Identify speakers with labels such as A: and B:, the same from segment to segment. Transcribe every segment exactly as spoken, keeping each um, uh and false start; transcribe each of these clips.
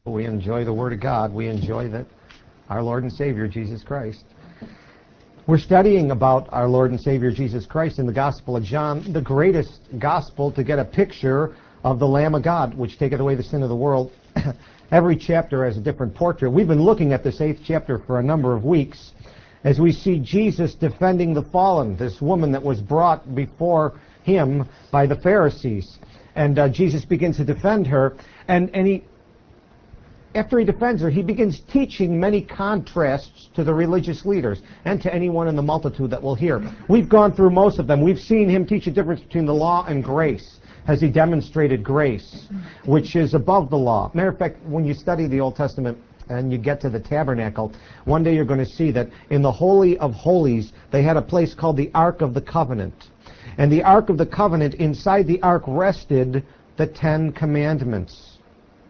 A: We enjoy the Word of God. We enjoy that our Lord and Savior, Jesus Christ. We're studying about our Lord and Savior, Jesus Christ, in the Gospel of John, the greatest gospel to get a picture of the Lamb of God, which taketh away the sin of the world. Every chapter has a different portrait. We've been looking at this eighth chapter for a number of weeks as we see Jesus defending the fallen, this woman that was brought before him by the Pharisees. And uh, Jesus begins to defend her, and, and he After he defends her, he begins teaching many contrasts to the religious leaders and to anyone in the multitude that will hear. We've gone through most of them. We've seen him teach a difference between the law and grace. Has he demonstrated grace, which is above the law? Matter of fact, when you study the Old Testament and you get to the tabernacle, one day you're going to see that in the Holy of Holies, they had a place called the Ark of the Covenant. And the Ark of the Covenant, inside the Ark rested the Ten Commandments.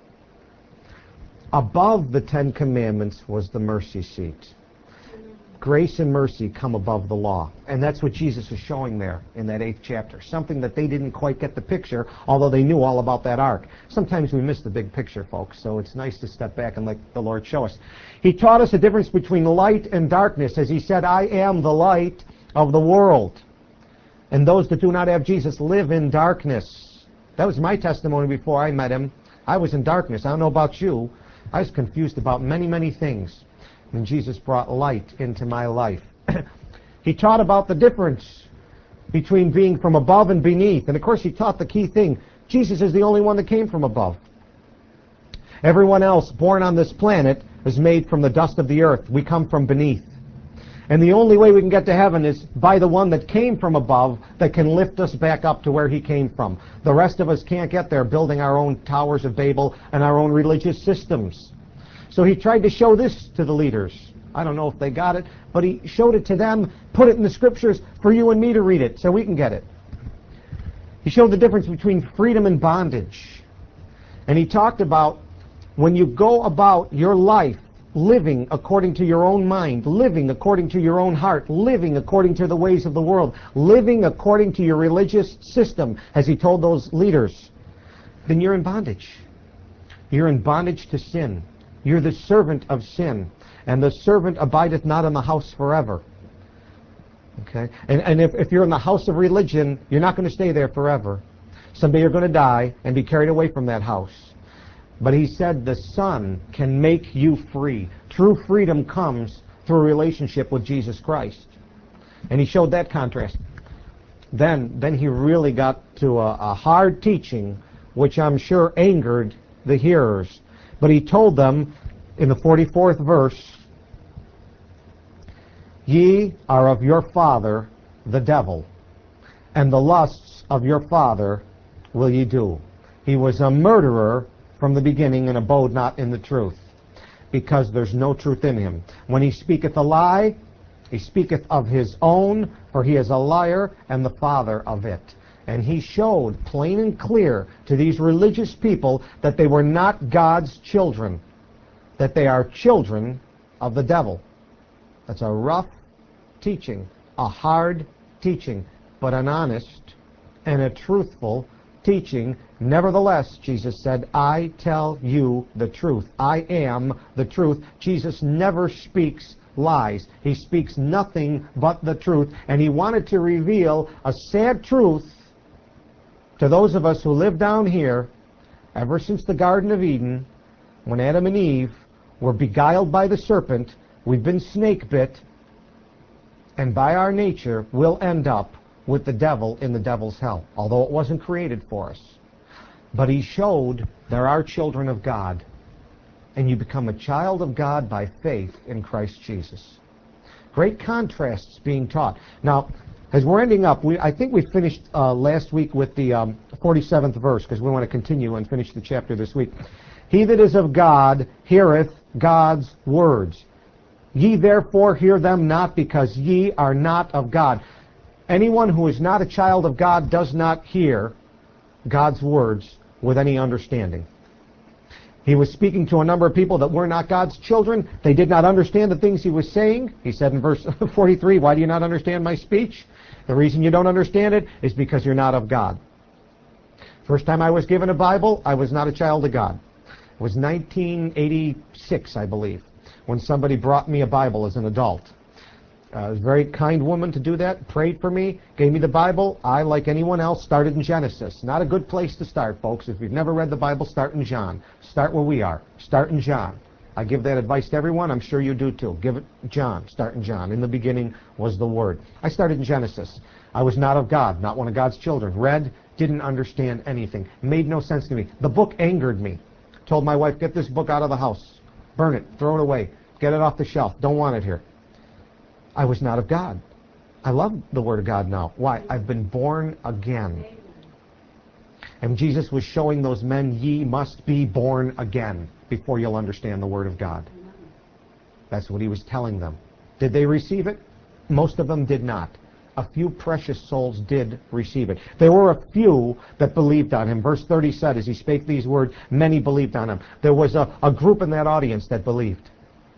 A: Above the Ten Commandments was the mercy seat. Grace and mercy come above the law. And that's what Jesus is showing there in that eighth chapter. Something that they didn't quite get the picture, although they knew all about that ark. Sometimes we miss the big picture, folks, so it's nice to step back and let the Lord show us. He taught us the difference between light and darkness, as he said, I am the light of the world. And those that do not have Jesus live in darkness. That was my testimony before I met him. I was in darkness. I don't know about you. I was confused about many, many things. And Jesus brought light into my life. He taught about the difference between being from above and beneath. And of course he taught the key thing. Jesus is the only one that came from above. Everyone else born on this planet is made from the dust of the earth. We come from beneath. And the only way we can get to heaven is by the one that came from above that can lift us back up to where he came from. The rest of us can't get there building our own towers of Babel and our own religious systems. So he tried to show this to the leaders. I don't know if they got it, but he showed it to them, put it in the scriptures for you and me to read it so we can get it. He showed the difference between freedom and bondage. And he talked about when you go about your life living according to your own mind, living according to your own heart, living according to the ways of the world, living according to your religious system, as he told those leaders, then you're in bondage. You're in bondage to sin. You're the servant of sin. And the servant abideth not in the house forever. Okay? And, and if, if you're in the house of religion, you're not going to stay there forever. Someday you're going to die and be carried away from that house. But he said the Son can make you free. True freedom comes through a relationship with Jesus Christ. And he showed that contrast. Then, then he really got to a, a hard teaching, which I'm sure angered the hearers. But he told them in the forty-fourth verse, ye are of your father the devil, and the lusts of your father will ye do. He was a murderer from the beginning and abode not in the truth, because there's no truth in him. When he speaketh a lie, he speaketh of his own, for he is a liar and the father of it. And he showed plain and clear to these religious people that they were not God's children, that they are children of the devil. That's a rough teaching, a hard teaching, but an honest and a truthful teaching. Nevertheless, Jesus said, I tell you the truth. I am the truth. Jesus never speaks lies. He speaks nothing but the truth. And he wanted to reveal a sad truth to those of us who live down here ever since the Garden of Eden, when Adam and Eve were beguiled by the serpent. We've been snake bit, and by our nature we'll end up with the devil in the devil's hell, although it wasn't created for us. But he showed there are children of God, and you become a child of God by faith in Christ Jesus. Great contrasts being taught. Now, as we're ending up, we, I think we finished uh, last week with the um, forty-seventh verse, because we want to continue and finish the chapter this week. He that is of God heareth God's words. Ye therefore hear them not, because ye are not of God. Anyone who is not a child of God does not hear God's words with any understanding. He was speaking to a number of people that were not God's children. They did not understand the things he was saying. He said in verse forty-three, why do you not understand my speech? The reason you don't understand it is because you're not of God. First time I was given a Bible, I was not a child of God. It was nineteen eighty-six, I believe, when somebody brought me a Bible as an adult. Uh, it was a very kind woman to do that, prayed for me, gave me the Bible. I, like anyone else, started in Genesis. Not a good place to start, folks. If you've never read the Bible, start in John. Start where we are. Start in John. I give that advice to everyone. I'm sure you do too. Give it John. Start in John. In the beginning was the Word. I started in Genesis. I was not of God, not one of God's children. Read, didn't understand anything. Made no sense to me. The book angered me. Told my wife, get this book out of the house. Burn it. Throw it away. Get it off the shelf. Don't want it here. I was not of God. I love the Word of God now. Why? I've been born again. And Jesus was showing those men, ye must be born again before you'll understand the Word of God. That's what he was telling them. Did they receive it? Most of them did not. A few precious souls did receive it. There were a few that believed on him. Verse thirty said, as he spake these words, many believed on him. There was a, a group in that audience that believed.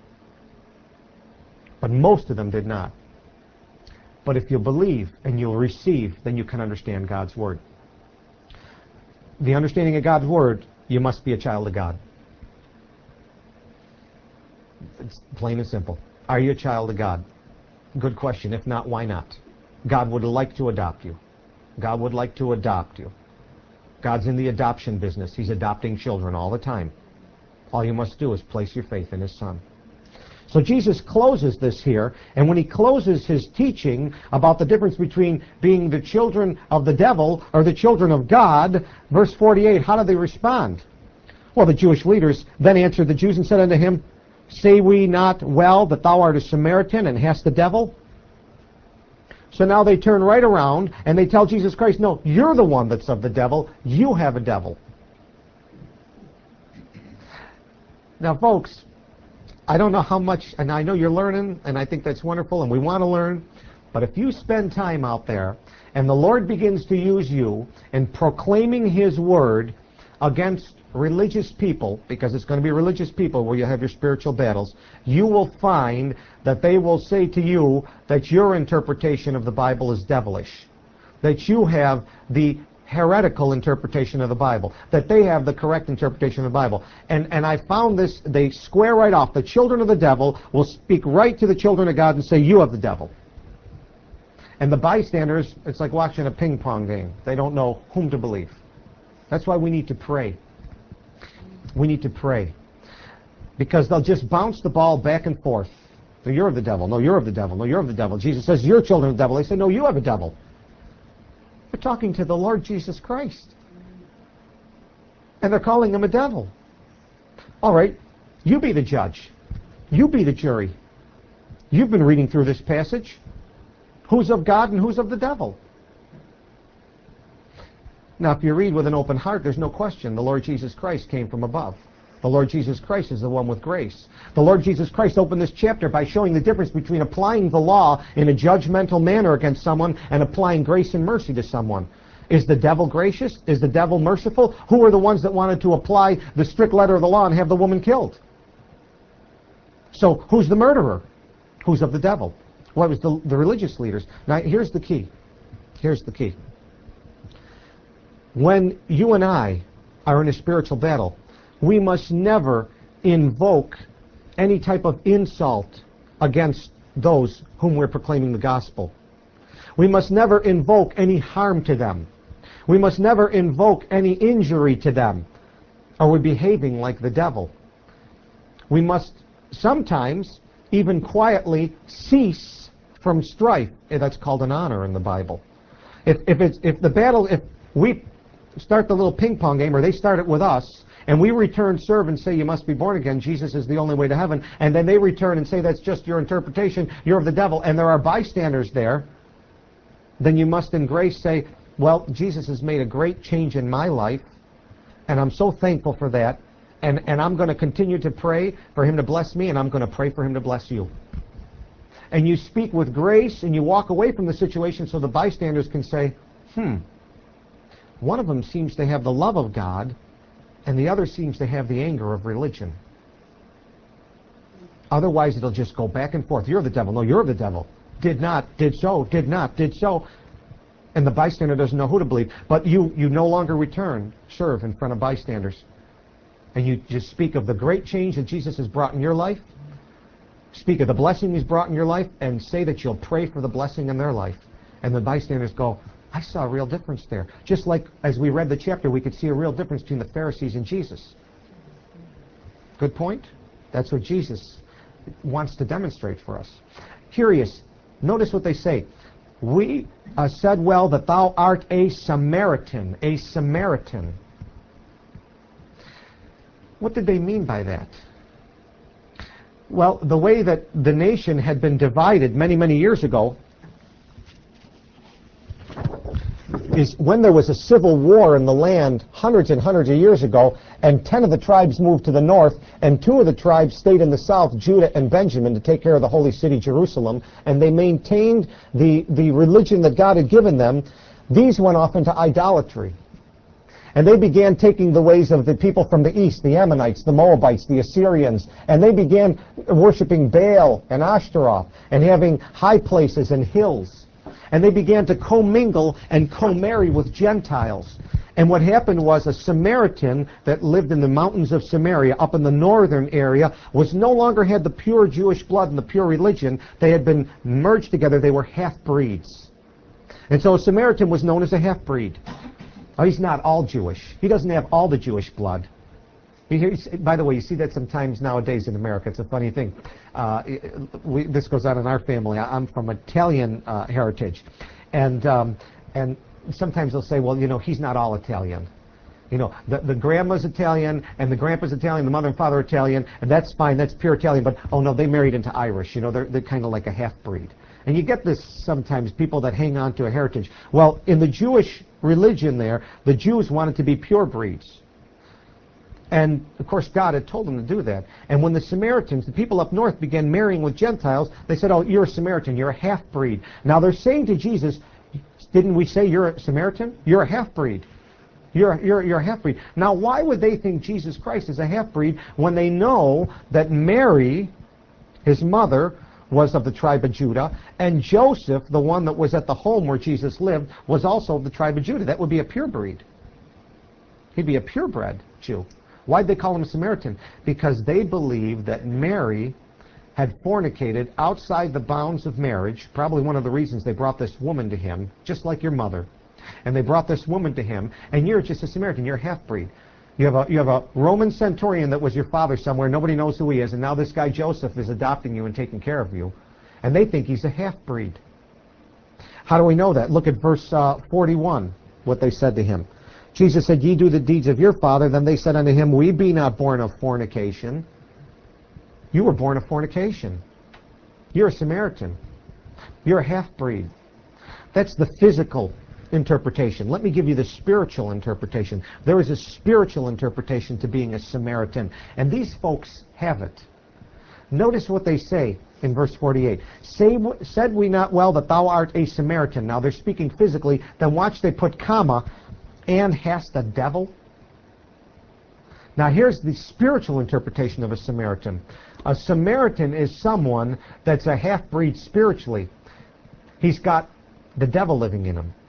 A: But most of them did not. But if you believe and you'll receive, then you can understand God's Word. The understanding of God's Word, you must be a child of God. It's plain and simple. Are you a child of God? Good question. If not, why not? God would like to adopt you. God would like to adopt you. God's in the adoption business. He's adopting children all the time. All you must do is place your faith in His Son. So Jesus closes this here, and when he closes his teaching about the difference between being the children of the devil or the children of God, verse forty-eight, how do they respond? Well, the Jewish leaders then answered the Jews and said unto him, say we not well that thou art a Samaritan and hast the devil? So now they turn right around and they tell Jesus Christ, no, you're the one that's of the devil. You have a devil. Now, folks, I don't know how much, and I know you're learning, and I think that's wonderful, and we want to learn, but if you spend time out there, and the Lord begins to use you in proclaiming His Word against religious people, because it's going to be religious people where you have your spiritual battles, you will find that they will say to you that your interpretation of the Bible is devilish, that you have the heretical interpretation of the Bible, that they have the correct interpretation of the Bible. And and I found this, they square right off. The children of the devil will speak right to the children of God and say, you have the devil. And the bystanders, it's like watching a ping pong game. They don't know whom to believe. That's why we need to pray. We need to pray. Because they'll just bounce the ball back and forth. So you're of the devil. No, you're of the devil. No, you're of the devil. Jesus says, you're children of the devil. They say, no, you have a devil. They're talking to the Lord Jesus Christ. And they're calling him a devil. All right, you be the judge. You be the jury. You've been reading through this passage. Who's of God and who's of the devil? Now, if you read with an open heart, there's no question the Lord Jesus Christ came from above. The Lord Jesus Christ is the one with grace. The Lord Jesus Christ opened this chapter by showing the difference between applying the law in a judgmental manner against someone and applying grace and mercy to someone. Is the devil gracious? Is the devil merciful? Who are the ones that wanted to apply the strict letter of the law and have the woman killed? So who's the murderer? Who's of the devil? Well, it was the, the religious leaders. Now, here's the key. Here's the key. When you and I are in a spiritual battle, we must never invoke any type of insult against those whom we're proclaiming the gospel. We must never invoke any harm to them. We must never invoke any injury to them, or we're behaving like the devil. We must sometimes even quietly cease from strife. That's called an honor in the Bible. If, if, it's, if the battle, if we start the little ping pong game, or they start it with us, and we return serve and say you must be born again, Jesus is the only way to heaven, and then they return and say that's just your interpretation, you're of the devil, and there are bystanders there, then you must in grace say, well, Jesus has made a great change in my life, and I'm so thankful for that, and, and I'm going to continue to pray for him to bless me, and I'm going to pray for him to bless you. And you speak with grace, and you walk away from the situation so the bystanders can say, hmm, one of them seems to have the love of God, and the other seems to have the anger of religion. Otherwise, it'll just go back and forth. You're the devil. No, you're the devil. Did not, did so, did not, did so. And the bystander doesn't know who to believe. But you, you no longer return serve in front of bystanders. and you just speak of the great change that Jesus has brought in your life, speak of the blessing he's brought in your life, and say that you'll pray for the blessing in their life. And the bystanders go, I saw a real difference there. Just like as we read the chapter, we could see a real difference between the Pharisees and Jesus. Good point? That's what Jesus wants to demonstrate for us. Curious, notice what they say. We uh, said well that thou art a Samaritan, a Samaritan. What did they mean by that? Well, the way that the nation had been divided many, many years ago is when there was a civil war in the land hundreds and hundreds of years ago, and ten of the tribes moved to the north, and two of the tribes stayed in the south, Judah and Benjamin, to take care of the holy city, Jerusalem, and they maintained the, the religion that God had given them. These went off into idolatry. And they began taking the ways of the people from the east, the Ammonites, the Moabites, the Assyrians, and they began worshiping Baal and Ashtaroth and having high places and hills. And they began to commingle and co-marry with Gentiles. And what happened was a Samaritan that lived in the mountains of Samaria, up in the northern area, was no longer had the pure Jewish blood and the pure religion. They had been merged together. They were half-breeds. And so a Samaritan was known as a half-breed. Oh, he's not all Jewish. He doesn't have all the Jewish blood. He, by the way, you see that sometimes nowadays in America. It's a funny thing. Uh, we, this goes on in our family. I'm from Italian uh, heritage. And, um, and sometimes they'll say, well, you know, he's not all Italian. You know, the, the grandma's Italian, and the grandpa's Italian, the mother and father are Italian, and that's fine, that's pure Italian. But, oh, no, they married into Irish. You know, they're, they're kind of like a half-breed. And you get this sometimes, people that hang on to a heritage. Well, in the Jewish religion there, the Jews wanted to be pure breeds. And, of course, God had told them to do that. And when the Samaritans, the people up north, began marrying with Gentiles, they said, oh, you're a Samaritan, you're a half-breed. Now they're saying to Jesus, didn't we say you're a Samaritan? You're a half-breed. You're, you're, you're a half-breed. Now, why would they think Jesus Christ is a half-breed when they know that Mary, his mother, was of the tribe of Judah, and Joseph, the one that was at the home where Jesus lived, was also of the tribe of Judah? That would be a pure breed. He'd be a purebred Jew. Why'd they call him a Samaritan? Because they believed that Mary had fornicated outside the bounds of marriage, probably one of the reasons they brought this woman to him, just like your mother. And they brought this woman to him, and you're just a Samaritan, you're a half-breed. You have, a, you have a Roman centurion that was your father somewhere, nobody knows who he is, and now this guy Joseph is adopting you and taking care of you. And they think he's a half-breed. How do we know that? Look at verse uh, forty-one, what they said to him. Jesus said, ye do the deeds of your father. Then they said unto him, we be not born of fornication. You were born of fornication. You're a Samaritan. You're a half-breed. That's the physical interpretation. Let me give you the spiritual interpretation. There is a spiritual interpretation to being a Samaritan, and these folks have it. Notice what they say in verse forty-eight. Say, said we not well that thou art a Samaritan? Now they're speaking physically. Then watch, they put comma, and hast a devil? Now here's the spiritual interpretation of a Samaritan. A Samaritan is someone that's a half-breed spiritually. He's got the devil living in him.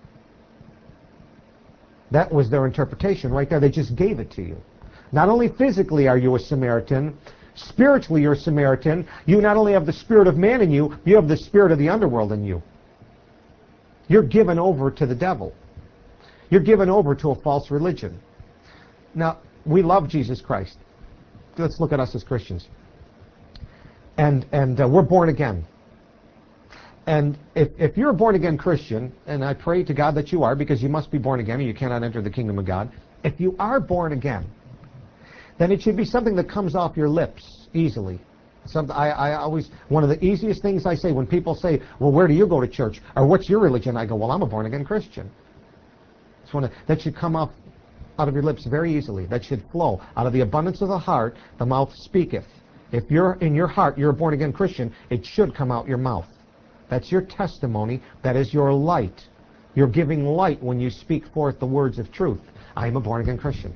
A: That was their interpretation right there. They just gave it to you. Not only physically are you a Samaritan, spiritually you're a Samaritan. You not only have the spirit of man in you, you have the spirit of the underworld in you. You're given over to the devil. You're given over to a false religion. Now, we love Jesus Christ. Let's look at us as Christians. And, and uh, we're born again. And if, if you're a born-again Christian, and I pray to God that you are, because you must be born again, or you cannot enter the kingdom of God. If you are born again, then it should be something that comes off your lips easily. Something, I, I always, one of the easiest things I say when people say, well, where do you go to church? Or what's your religion? I go, well, I'm a born-again Christian. It's one of, that should come off out of your lips very easily. That should flow. Out of the abundance of the heart, the mouth speaketh. If you're in your heart, you're a born-again Christian, it should come out your mouth. That's your testimony. That is your light. You're giving light when you speak forth the words of truth. I am a born-again Christian.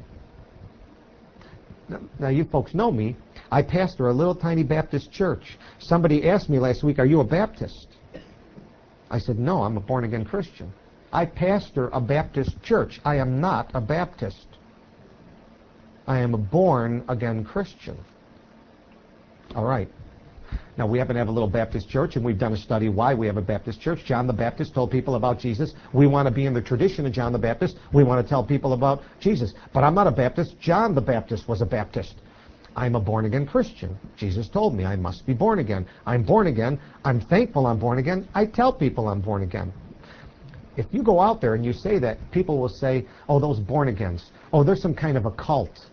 A: Now, you folks know me. I pastor a little tiny Baptist church. Somebody asked me last week, are you a Baptist? I said, no, I'm a born-again Christian. I pastor a Baptist church. I am not a Baptist. I am a born-again Christian. All right. Now, we happen to have a little Baptist church, and we've done a study why we have a Baptist church. John the Baptist told people about Jesus. We want to be in the tradition of John the Baptist. We want to tell people about Jesus. But I'm not a Baptist. John the Baptist was a Baptist. I'm a born-again Christian. Jesus told me I must be born again. I'm born again. I'm thankful I'm born again. I tell people I'm born again. If you go out there and you say that, people will say, oh, those born-agains. Oh, they're some kind of a cult.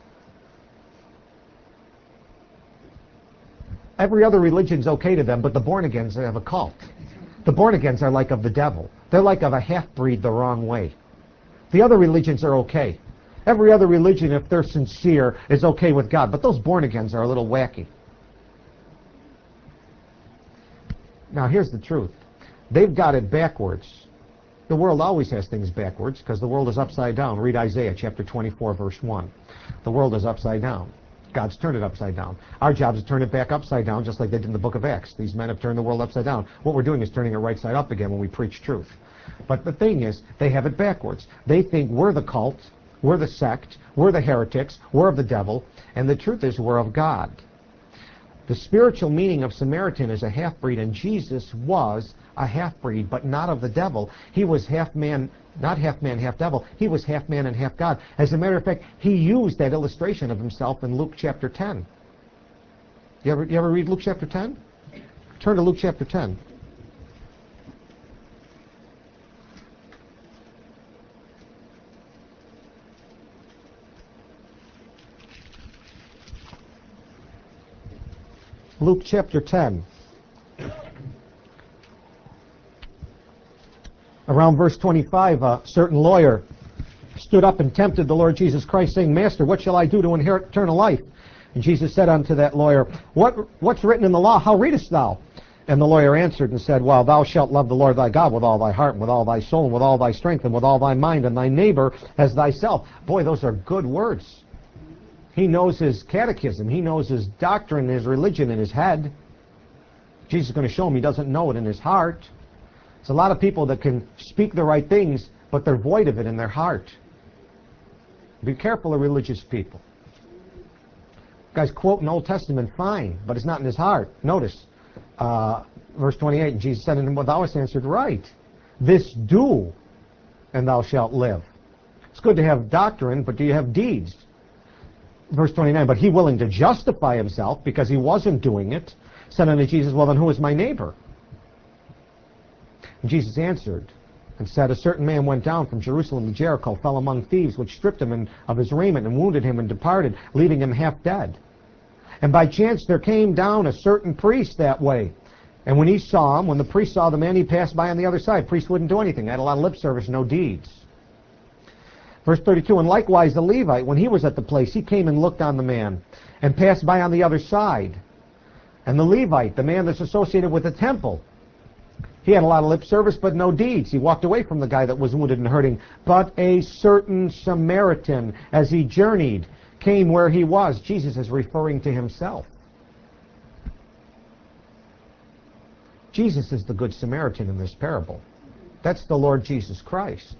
A: Every other religion's okay to them, but the born-agains have a cult. The born-agains are like of the devil. They're like of a half-breed the wrong way. The other religions are okay. Every other religion, if they're sincere, is okay with God. But those born-agains are a little wacky. Now, here's the truth. They've got it backwards. The world always has things backwards because the world is upside down. Read Isaiah chapter twenty-four, verse one. The world is upside down. God's turned it upside down. Our job is to turn it back upside down, just like they did in the book of Acts. These men have turned the world upside down. What we're doing is turning it right side up again when we preach truth. But the thing is, they have it backwards. They think we're the cult, we're the sect, we're the heretics, we're of the devil, and the truth is we're of God. The spiritual meaning of Samaritan is a half-breed, and Jesus was a half-breed, but not of the devil. He was half-man, not half-man, half-devil. He was half-man and half-God. As a matter of fact, he used that illustration of himself in Luke chapter ten. You ever, you ever read Luke chapter ten? Turn to Luke chapter ten. Luke chapter ten. Around verse twenty-five, a certain lawyer stood up and tempted the Lord Jesus Christ, saying, Master, what shall I do to inherit eternal life? And Jesus said unto that lawyer, What What's written in the law? How readest thou? And the lawyer answered and said, Well, thou shalt love the Lord thy God with all thy heart, and with all thy soul, and with all thy strength, and with all thy mind, and thy neighbor as thyself. Boy, those are good words. He knows his catechism. He knows his doctrine, his religion in his head. Jesus is going to show him he doesn't know it in his heart. There's a lot of people that can speak the right things, but they're void of it in their heart. Be careful of religious people. Guy's quoting Old Testament, fine, but it's not in his heart. Notice, uh, verse twenty-eight, and Jesus said unto him, Well, thou hast answered right. This do, and thou shalt live. It's good to have doctrine, but do you have deeds? Verse twenty-nine, but he willing to justify himself because he wasn't doing it, said unto Jesus, Well, then who is my neighbor? And Jesus answered and said, A certain man went down from Jerusalem to Jericho, fell among thieves, which stripped him of his raiment, and wounded him, and departed, leaving him half dead. And by chance there came down a certain priest that way. And when he saw him, when the priest saw the man, he passed by on the other side. Priest wouldn't do anything. Had a lot of lip service, no deeds. Verse thirty-two, and likewise the Levite, when he was at the place, he came and looked on the man, and passed by on the other side. And the Levite, the man that's associated with the temple, he had a lot of lip service, but no deeds. He walked away from the guy that was wounded and hurting. But a certain Samaritan, as he journeyed, came where he was. Jesus is referring to himself. Jesus is the Good Samaritan in this parable. That's the Lord Jesus Christ.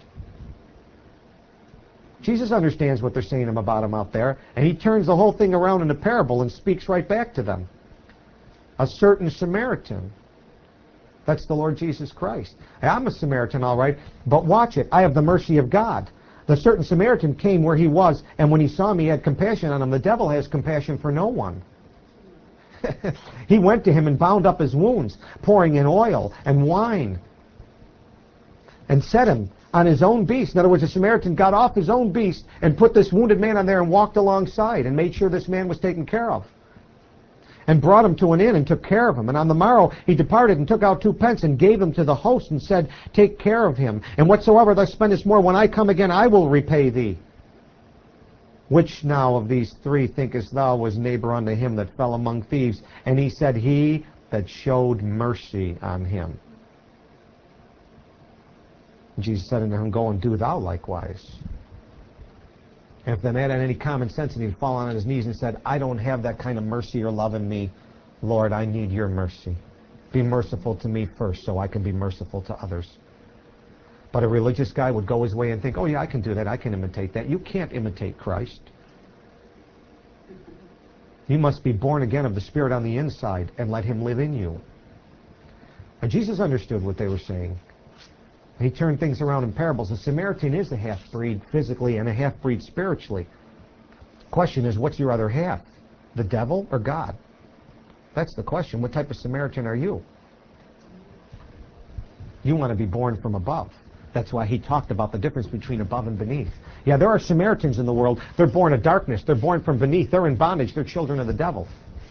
A: Jesus understands what they're saying about him out there, and he turns the whole thing around in a parable and speaks right back to them. A certain Samaritan. That's the Lord Jesus Christ. Hey, I'm a Samaritan, all right, but watch it. I have the mercy of God. The certain Samaritan came where he was, and when he saw me, he had compassion on him. The devil has compassion for no one. He went to him and bound up his wounds, pouring in oil and wine, and set him on his own beast. In other words, the Samaritan got off his own beast and put this wounded man on there and walked alongside and made sure this man was taken care of, and brought him to an inn and took care of him. And on the morrow he departed and took out two pence and gave them to the host and said, Take care of him, and whatsoever thou spendest more, when I come again I will repay thee. Which now of these three thinkest thou was neighbor unto him that fell among thieves? And he said, He that showed mercy on him. And Jesus said unto him, Go and do thou likewise. And if the man had any common sense, and he'd fall on his knees and said, I don't have that kind of mercy or love in me. Lord, I need your mercy. Be merciful to me first so I can be merciful to others. But a religious guy would go his way and think, oh yeah, I can do that. I can imitate that. You can't imitate Christ. You must be born again of the Spirit on the inside and let Him live in you. And Jesus understood what they were saying. He turned things around in parables. A Samaritan is a half-breed physically and a half-breed spiritually. Question is, what's your other half? The devil or God? That's the question. What type of Samaritan are you? You want to be born from above. That's why he talked about the difference between above and beneath. Yeah, there are Samaritans in the world. They're born of darkness. They're born from beneath. They're in bondage. They're children of the devil.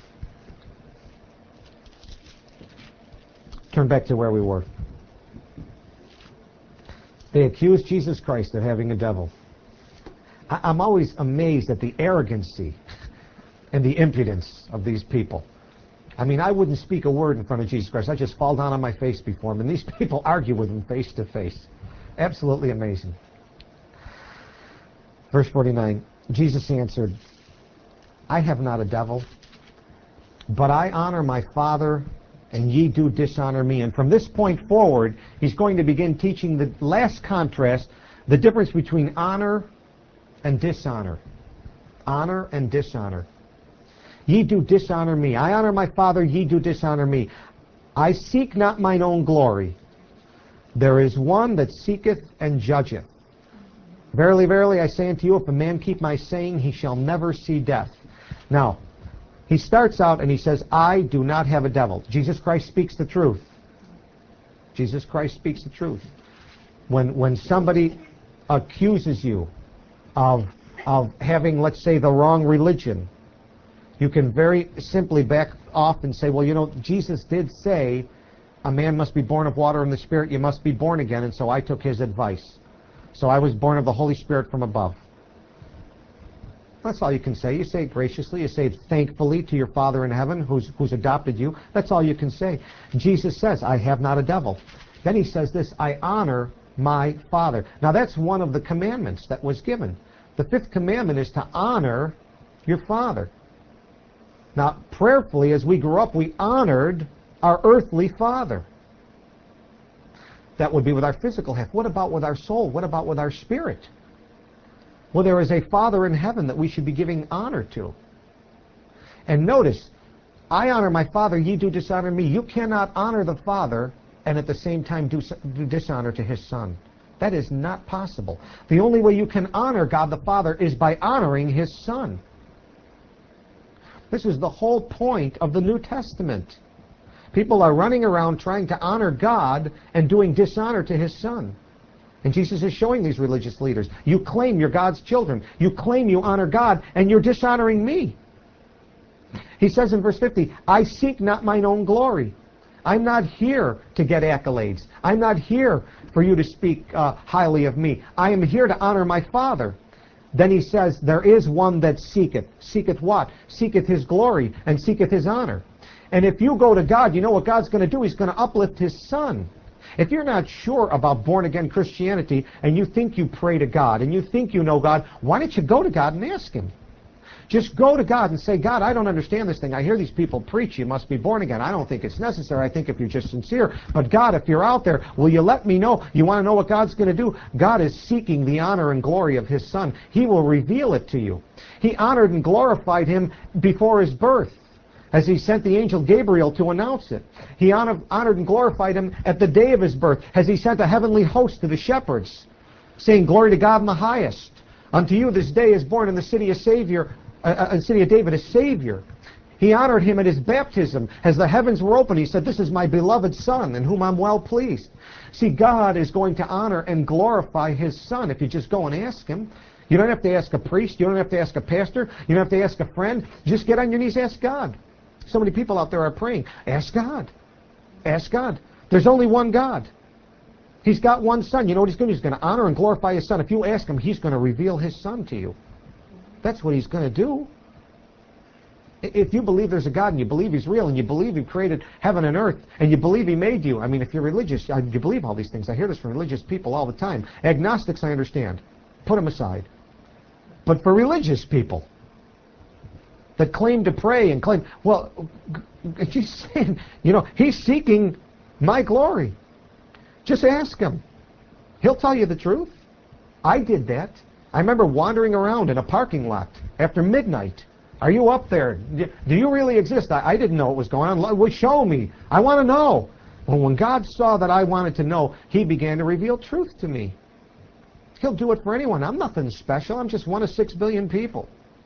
A: Turn back to where we were. They accused Jesus Christ of having a devil. I- I'm always amazed at the arrogancy and the impudence of these people. I mean, I wouldn't speak a word in front of Jesus Christ. I'd just fall down on my face before him. And these people argue with him face to face. Absolutely amazing. Verse forty-nine, Jesus answered, I have not a devil, but I honor my Father, and ye do dishonor me. And from this point forward, he's going to begin teaching the last contrast, the difference between honor and dishonor. Honor and dishonor. Ye do dishonor me. I honor my Father, ye do dishonor me. I seek not mine own glory. There is one that seeketh and judgeth. Verily, verily, I say unto you, if a man keep my saying, he shall never see death. Now, he starts out and he says, I do not have a devil. Jesus Christ speaks the truth. Jesus Christ speaks the truth. When, when somebody accuses you of, of having, let's say, the wrong religion, you can very simply back off and say, well, you know, Jesus did say a man must be born of water and the Spirit. You must be born again, and so I took his advice. So I was born of the Holy Spirit from above. That's all you can say. You say it graciously. You say it thankfully to your Father in heaven who's, who's adopted you. That's all you can say. Jesus says, I have not a devil. Then he says this, I honor my Father. Now that's one of the commandments that was given. The fifth commandment is to honor your Father. Now, prayerfully, as we grew up, we honored our earthly father. That would be with our physical half. What about with our soul? What about with our spirit? Well, there is a Father in heaven that we should be giving honor to. And notice, I honor my Father, ye do dishonor me. You cannot honor the Father and at the same time do, do dishonor to His Son. That is not possible. The only way you can honor God the Father is by honoring His Son. This is the whole point of the New Testament. People are running around trying to honor God and doing dishonor to His Son. And Jesus is showing these religious leaders, you claim you're God's children. You claim you honor God, and you're dishonoring me. He says in verse fifty, I seek not mine own glory. I'm not here to get accolades. I'm not here for you to speak uh, highly of me. I am here to honor my Father. Then he says, there is one that seeketh. Seeketh what? Seeketh His glory and seeketh His honor. And if you go to God, you know what God's going to do? He's going to uplift His Son. If you're not sure about born-again Christianity and you think you pray to God and you think you know God, why don't you go to God and ask Him? Just go to God and say, God, I don't understand this thing. I hear these people preach you must be born again. I don't think it's necessary. I think if you're just sincere. But God, if you're out there, will you let me know? You want to know what God's going to do? God is seeking the honor and glory of His Son. He will reveal it to you. He honored and glorified Him before His birth, as He sent the angel Gabriel to announce it. He honored, honored and glorified Him at the day of His birth, as He sent a heavenly host to the shepherds, saying, glory to God in the highest. Unto you this day is born in the city a Savior, uh, in the city of David, a Savior. He honored Him at His baptism. As the heavens were open, He said, this is my beloved Son, in whom I'm well pleased. See, God is going to honor and glorify His Son if you just go and ask Him. You don't have to ask a priest. You don't have to ask a pastor. You don't have to ask a friend. Just get on your knees, ask God. So many people out there are praying. Ask God. Ask God. There's only one God. He's got one Son. You know what He's going to do? He's going to honor and glorify His Son. If you ask Him, He's going to reveal His Son to you. That's what He's going to do. If you believe there's a God and you believe He's real and you believe He created heaven and earth and you believe He made you, I mean, if you're religious, you believe all these things. I hear this from religious people all the time. Agnostics, I understand. Put them aside. But for religious people that claim to pray and claim, well, He's saying, you know, He's seeking my glory. Just ask Him. He'll tell you the truth. I did that. I remember wandering around in a parking lot after midnight Are you up there? Do you really exist? I, I didn't know what was going on. Well, show me. I want to know. Well, when God saw that I wanted to know, he began to reveal truth to me. He'll do it for anyone. I'm nothing special. I'm just one of six billion people.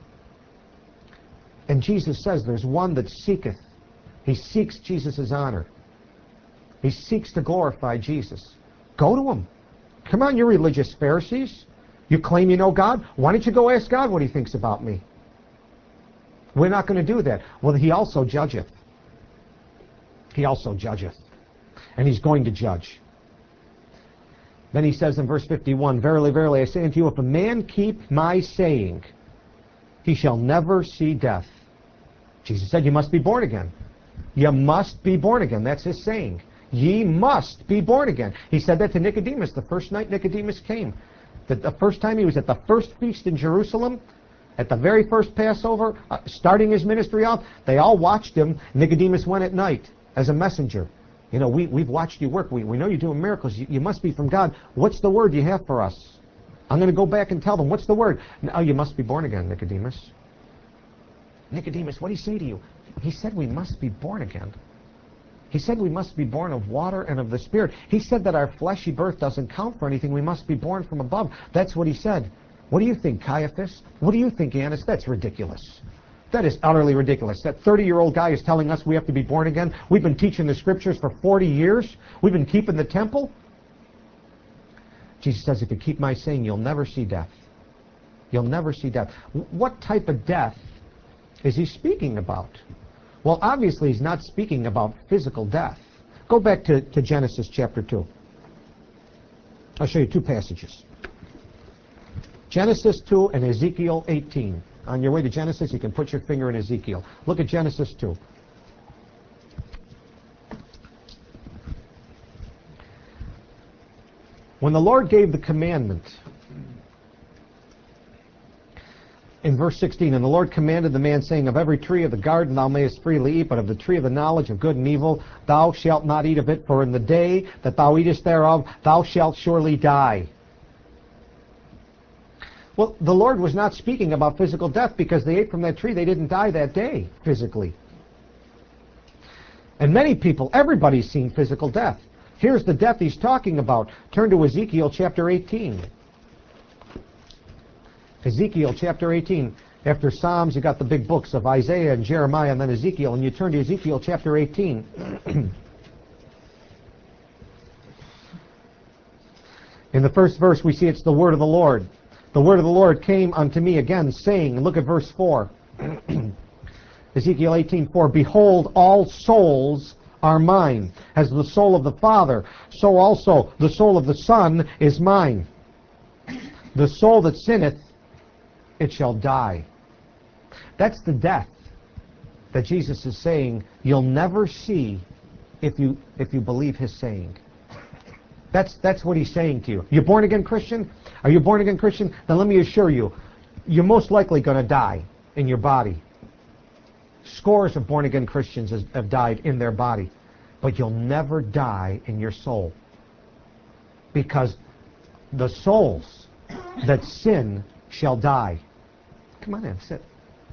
A: And Jesus says there's one that seeketh. He seeks Jesus' honor. He seeks to glorify Jesus. Go to him. Come on, you religious Pharisees. You claim you know God? Why don't you go ask God what he thinks about me? We're not going to do that. Well, he also judgeth. He also judgeth. And he's going to judge. Then he says in verse fifty-one, Verily, verily, I say unto you, if a man keep my saying, he shall never see death. Jesus said, you must be born again. You must be born again. That's his saying. Ye must be born again. He said that to Nicodemus the first night Nicodemus came. The, the first time he was at the first feast in Jerusalem, at the very first Passover, uh, starting his ministry off, they all watched him. Nicodemus went at night as a messenger. You know, we, we've watched you work. We, we know you're doing miracles. You, you must be from God. What's the word you have for us? I'm going to go back and tell them. What's the word? Oh, you must be born again, Nicodemus. Nicodemus, what did he say to you? He said we must be born again. He said we must be born of water and of the Spirit. He said that our fleshy birth doesn't count for anything. We must be born from above. That's what he said. What do you think, Caiaphas? What do you think, Annas? That's ridiculous. That is utterly ridiculous. That thirty-year-old guy is telling us we have to be born again. We've been teaching the Scriptures for forty years. We've been keeping the temple. Jesus says, if you keep my saying, you'll never see death. You'll never see death. What type of death is he speaking about? Well, obviously he's not speaking about physical death. Go back to, to Genesis chapter two. I'll show you two passages. Genesis two and Ezekiel eighteen. On your way to Genesis, you can put your finger in Ezekiel. Look at Genesis two. When the Lord gave the commandment, in verse sixteen, and the Lord commanded the man, saying, of every tree of the garden thou mayest freely eat, but of the tree of the knowledge of good and evil thou shalt not eat of it, for in the day that thou eatest thereof thou shalt surely die. Well, the Lord was not speaking about physical death because they ate from that tree. They didn't die that day physically. And many people, everybody's seen physical death. Here's the death he's talking about. Turn to Ezekiel chapter eighteen. Ezekiel chapter eighteen. After Psalms, you got the big books of Isaiah and Jeremiah and then Ezekiel. And you turn to Ezekiel chapter eighteen. In the first verse, we see it's the word of the Lord. The word of the Lord came unto me again, saying, look at verse four. Ezekiel eighteen four, behold, all souls are mine. As the soul of the Father, so also the soul of the Son is mine. The soul that sinneth, it shall die. That's the death that Jesus is saying you'll never see if you if you believe his saying. That's that's what he's saying to you. You're born again Christian? Are you born again Christian? Then let me assure you, you're most likely going to die in your body. Scores of born again Christians has, have died in their body. But you'll never die in your soul. Because the souls that sin shall die. Come on in, sit.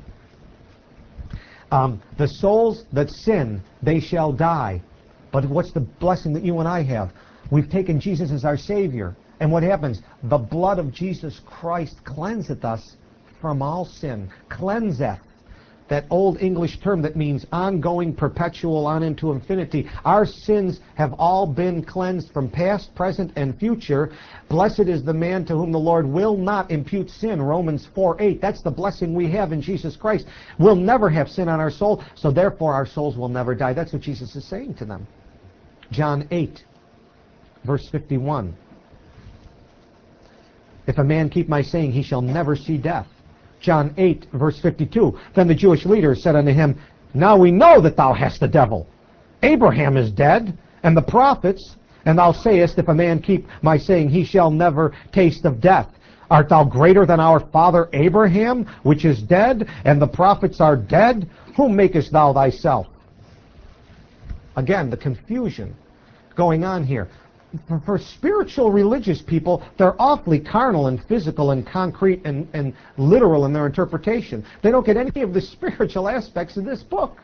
A: Um, the souls that sin, they shall die. But what's the blessing that you and I have? We've taken Jesus as our Savior. And what happens? The blood of Jesus Christ cleanseth us from all sin. Cleanseth. That old English term that means ongoing, perpetual, on into infinity. Our sins have all been cleansed from past, present, and future. Blessed is the man to whom the Lord will not impute sin. Romans four eight. That's the blessing we have in Jesus Christ. We'll never have sin on our soul, so therefore our souls will never die. That's what Jesus is saying to them. John eight, verse fifty-one. If a man keep my saying, he shall never see death. John eight, verse fifty-two. Then the Jewish leaders said unto him, now we know that thou hast the devil. Abraham is dead, and the prophets, and thou sayest, if a man keep my saying, he shall never taste of death. Art thou greater than our father Abraham, which is dead, and the prophets are dead? Whom makest thou thyself? Again, the confusion going on here. for, for spiritual religious people, they're awfully carnal and physical and concrete and, and literal in their interpretation. They don't get any of the spiritual aspects of this book.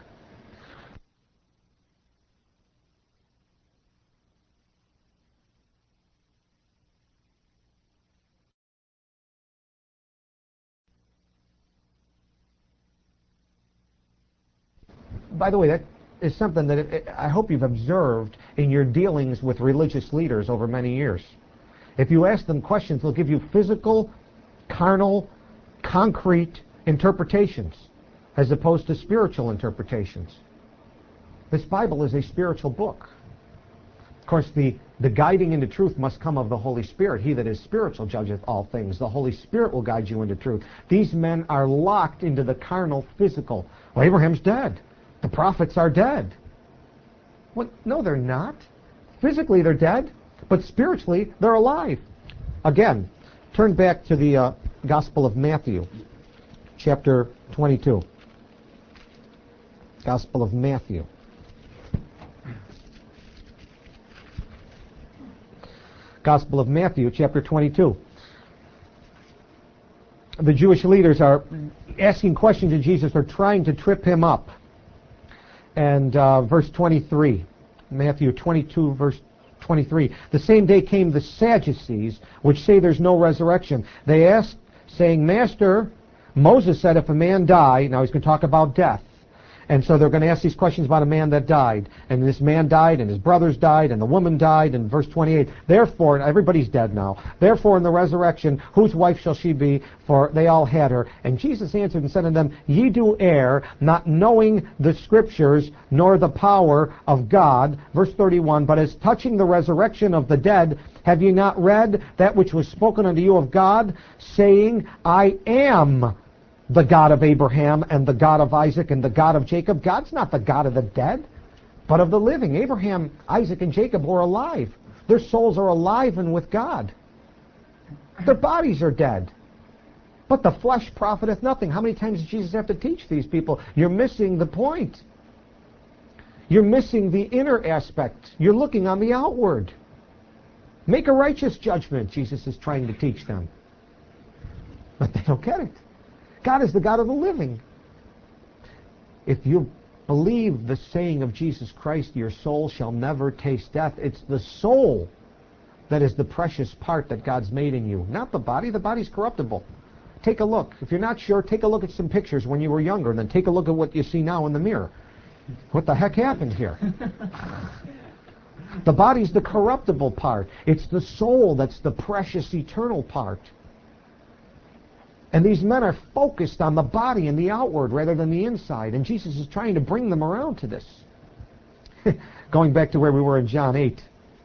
A: By the way, that is something that it, I hope you've observed in your dealings with religious leaders over many years. If you ask them questions, they'll give you physical, carnal, concrete interpretations as opposed to spiritual interpretations. This Bible is a spiritual book. Of course, the, the guiding into truth must come of the Holy Spirit. He that is spiritual judgeth all things. The Holy Spirit will guide you into truth. These men are locked into the carnal, physical. Well, Abraham's dead. The prophets are dead. Well, no, they're not. Physically, they're dead, but spiritually, they're alive. Again, turn back to the uh, Gospel of Matthew, chapter twenty-two. Gospel of Matthew. Gospel of Matthew, chapter twenty-two. The Jewish leaders are asking questions of Jesus. They're trying to trip him up. And uh, verse twenty-three, Matthew twenty-two, verse twenty-three. The same day came the Sadducees, which say there's no resurrection. They asked, saying, Master, Moses said if a man die, now he's going to talk about death. And so they're going to ask these questions about a man that died. And this man died, and his brothers died, and the woman died. And verse twenty-eight, therefore, everybody's dead now. Therefore, in the resurrection, whose wife shall she be? For they all had her. And Jesus answered and said unto them, Ye do err, not knowing the Scriptures, nor the power of God. Verse thirty-one, but as touching the resurrection of the dead, have ye not read that which was spoken unto you of God, saying, I am the God of Abraham and the God of Isaac and the God of Jacob? God's not the God of the dead, but of the living. Abraham, Isaac, and Jacob were alive. Their souls are alive and with God. Their bodies are dead. But the flesh profiteth nothing. How many times does Jesus have to teach these people? You're missing the point. You're missing the inner aspect. You're looking on the outward. Make a righteous judgment, Jesus is trying to teach them. But they don't get it. God is the God of the living. If you believe the saying of Jesus Christ, your soul shall never taste death, it's the soul that is the precious part that God's made in you, not the body. The body's corruptible. Take a look. If you're not sure, take a look at some pictures when you were younger, and then take a look at what you see now in the mirror. What the heck happened here? The body's the corruptible part. It's the soul that's the precious eternal part. And these men are focused on the body and the outward rather than the inside. And Jesus is trying to bring them around to this. Going back to where we were in John eight.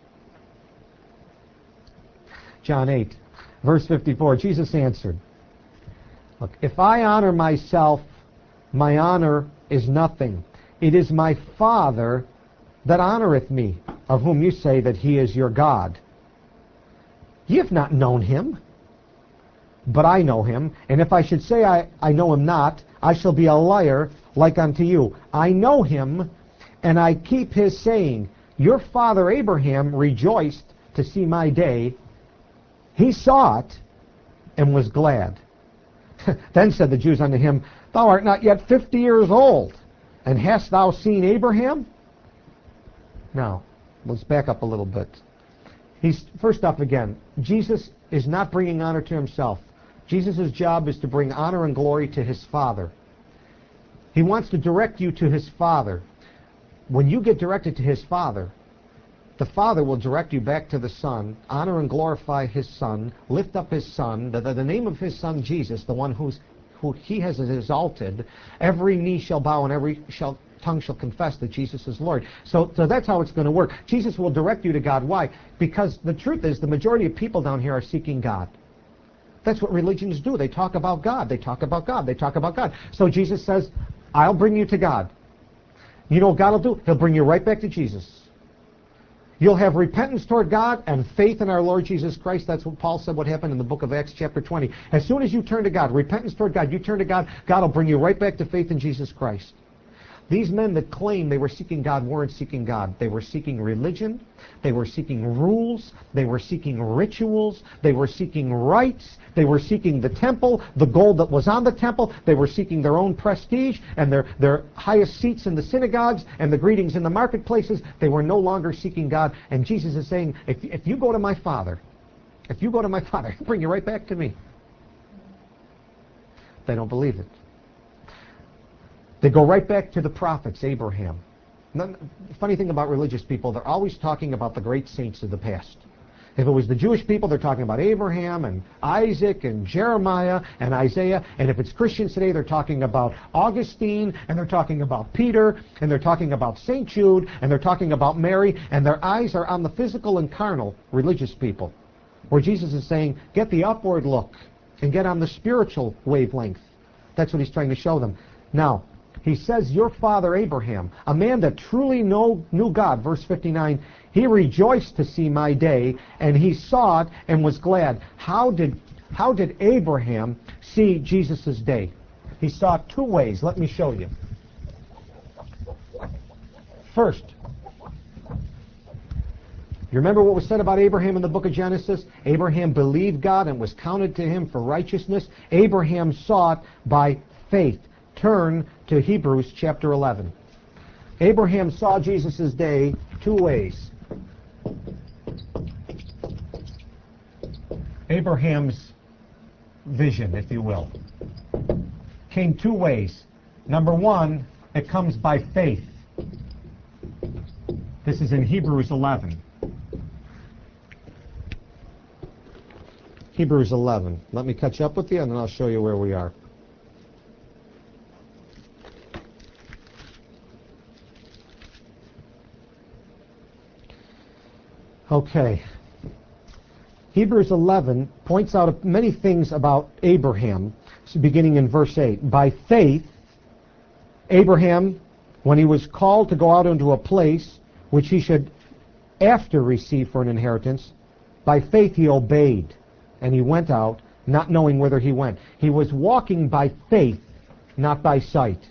A: John eight, verse fifty-four, Jesus answered, Look, if I honor myself, my honor is nothing. It is my Father that honoreth me, of whom you say that he is your God. Ye have not known him, but I know him. And if I should say I, I know him not, I shall be a liar like unto you. I know him, and I keep his saying. Your father Abraham rejoiced to see my day. He saw it and was glad. Then said the Jews unto him, Thou art not yet fifty years old, and hast thou seen Abraham? Now, let's back up a little bit. He's, first off again, Jesus is not bringing honor to himself. Jesus' job is to bring honor and glory to his Father. He wants to direct you to his Father. When you get directed to his Father, the Father will direct you back to the Son, honor and glorify his Son, lift up his Son, the, the, the name of his Son Jesus, the one who's, who he has exalted. Every knee shall bow and every shall, tongue shall confess that Jesus is Lord. So, so that's how it's going to work. Jesus will direct you to God. Why? Because the truth is the majority of people down here are seeking God. That's what religions do. They talk about God. They talk about God. They talk about God. So Jesus says, I'll bring you to God. You know what God will do? He'll bring you right back to Jesus. You'll have repentance toward God and faith in our Lord Jesus Christ. That's what Paul said what happened in the book of Acts chapter twenty. As soon as you turn to God, repentance toward God, you turn to God, God will bring you right back to faith in Jesus Christ. These men that claim they were seeking God weren't seeking God. They were seeking religion. They were seeking rules. They were seeking rituals. They were seeking rites. They were seeking the temple, the gold that was on the temple. They were seeking their own prestige and their, their highest seats in the synagogues and the greetings in the marketplaces. They were no longer seeking God. And Jesus is saying, if, if you go to my Father, if you go to my Father, He'll bring you right back to me. They don't believe it. They go right back to the prophets, Abraham. None, the funny thing about religious people, they're always talking about the great saints of the past. If it was the Jewish people, they're talking about Abraham and Isaac and Jeremiah and Isaiah. And if it's Christians today, they're talking about Augustine, and they're talking about Peter, and they're talking about Saint Jude, and they're talking about Mary, and their eyes are on the physical and carnal religious people. Where Jesus is saying, get the upward look and get on the spiritual wavelength. That's what he's trying to show them. Now, he says, your father Abraham, a man that truly know, knew God, verse fifty-nine, he rejoiced to see my day, and he saw it and was glad. How did, how did Abraham see Jesus' day? He saw it two ways. Let me show you. First, you remember what was said about Abraham in the book of Genesis? Abraham believed God and was counted to him for righteousness. Abraham saw it by faith. Turn to Hebrews chapter eleven. Abraham saw Jesus' day two ways. Abraham's vision, if you will, came two ways. Number one, it comes by faith. This is in Hebrews eleven. Hebrews eleven. Let me catch up with you, and then I'll show you where we are. Okay. Hebrews eleven points out many things about Abraham, beginning in verse eight. By faith, Abraham, when he was called to go out into a place which he should after receive for an inheritance, by faith he obeyed, and he went out, not knowing whither he went. He was walking by faith, not by sight.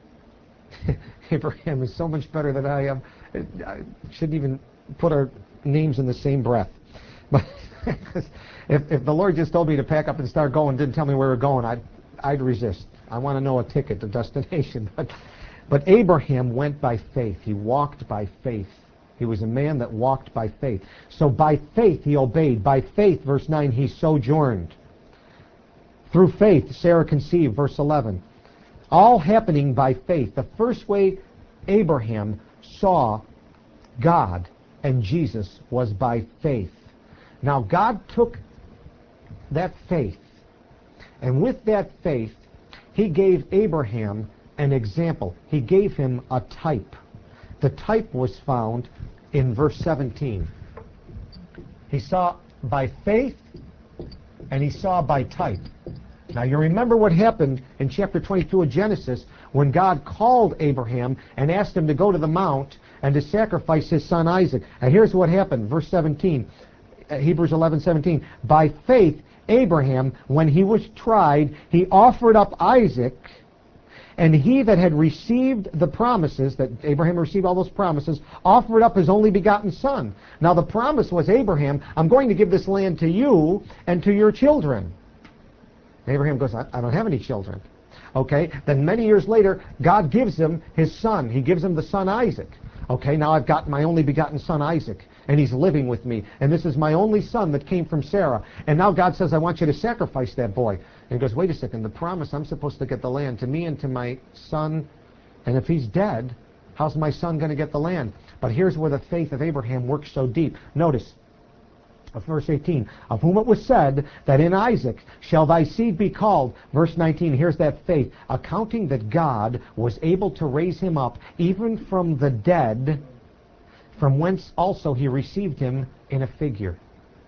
A: Abraham is so much better than I am. I shouldn't even put our names in the same breath. But if, if the Lord just told me to pack up and start going, didn't tell me where we're going, I'd, I'd resist. I want to know a ticket, a destination. But, but Abraham went by faith. He walked by faith. He was a man that walked by faith. So by faith he obeyed. By faith, verse nine, he sojourned. Through faith, Sarah conceived, verse eleven. All happening by faith. The first way Abraham saw God and Jesus was by faith. Now God took that faith, and with that faith, he gave Abraham an example. He gave him a type. The type was found in verse seventeen. He saw by faith, and he saw by type. Now you remember what happened in chapter twenty-two of Genesis when God called Abraham and asked him to go to the mount and to sacrifice his son Isaac. And here's what happened, verse seventeen, Hebrews eleven seventeen. By faith, Abraham, when he was tried, he offered up Isaac, and he that had received the promises, that Abraham received all those promises, offered up his only begotten son. Now the promise was, Abraham, I'm going to give this land to you and to your children. Abraham goes, I, I don't have any children. Okay, then many years later, God gives him his son. He gives him the son Isaac. Okay, now I've got my only begotten son Isaac, and he's living with me, and this is my only son that came from Sarah. And now God says, I want you to sacrifice that boy. And he goes, wait a second, the promise, I'm supposed to get the land to me and to my son, and if he's dead, how's my son going to get the land? But here's where the faith of Abraham works so deep. Notice, verse eighteen, of whom it was said that in Isaac shall thy seed be called. Verse nineteen, here's that faith, accounting that God was able to raise him up even from the dead, from whence also he received him in a figure.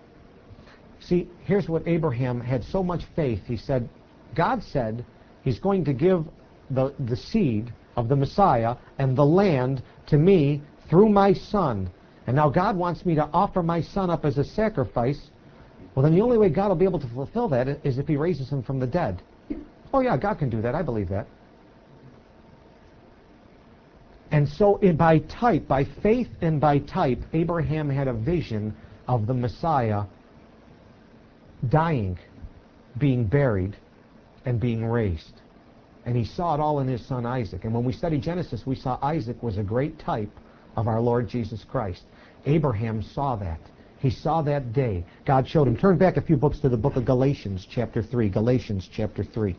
A: See, here's what Abraham had so much faith. He said, God said he's going to give the, the seed of the Messiah and the land to me through my son. And now God wants me to offer my son up as a sacrifice. Well, then the only way God will be able to fulfill that is if he raises him from the dead. Oh yeah, God can do that. I believe that. And so in, by type, by faith and by type, Abraham had a vision of the Messiah dying, being buried, and being raised. And he saw it all in his son Isaac. And when we study Genesis, we saw Isaac was a great type of our Lord Jesus Christ. Abraham saw that. He saw that day. God showed him. Turn back a few books to the book of Galatians, chapter three. Galatians, chapter three.